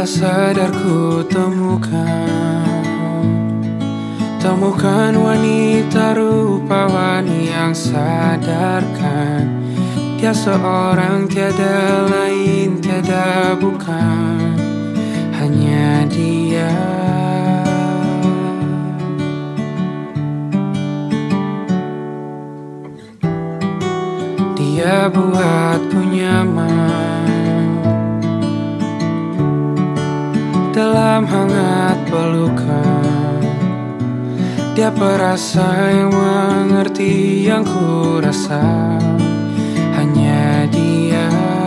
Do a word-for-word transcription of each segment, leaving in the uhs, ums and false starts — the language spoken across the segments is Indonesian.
sadar ku temukan Temukan wanita rupawan yang sadarkan Dia seorang tiada lain, tiada bukan Hanya dia. Dia buatku nyaman dalam hangat pelukan. Dia perasa yang mengerti yang ku rasa. Hanya dia.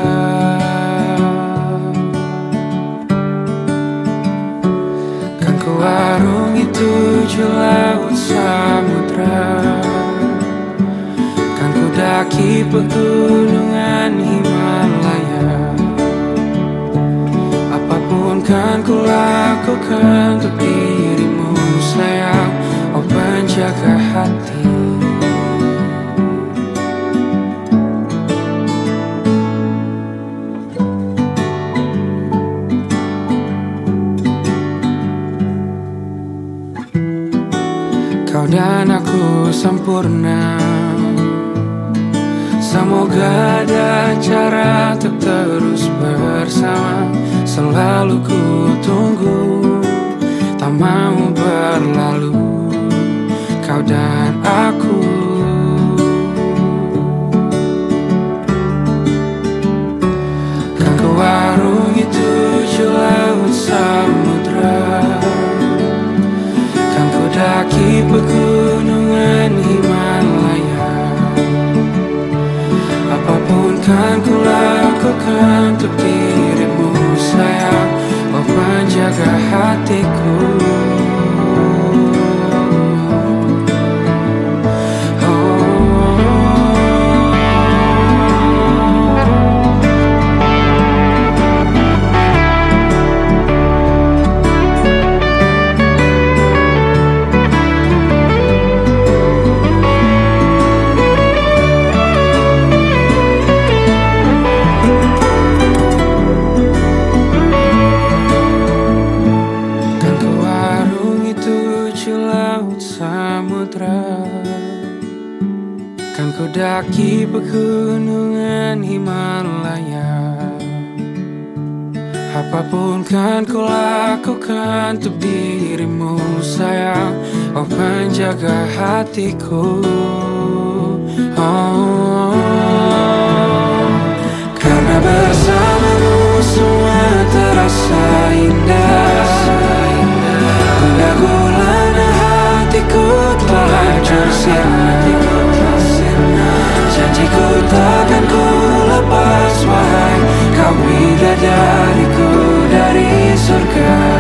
Kan ku arungi tujuh laut samudra, kan ku daki pegunungan Himalaya. Apapun kan ku lakukan untuk dirimu sayang, oh penjaga hati. Kau dan aku sempurna, semoga ada cara untuk terus bersama. Selalu ku tunggu, tak mau berlalu, kau dan aku. Kan ku arungi tujuh laut samudra, kan ku daki pegunungan Himalaya. Apapun kan ku lakukan untuk dirimu sayang, oh penjaga hatiku. Kan ku daki pegunungan Himalaya. Apapun kan ku lakukan untuk dirimu sayang, oh penjaga hatiku. Oh, karena bersamamu semua terasa indah. Gundah gulana hatiku telah hancur sirna. Janjiku takkan ku lepas wahai kau bidadariku dari surga.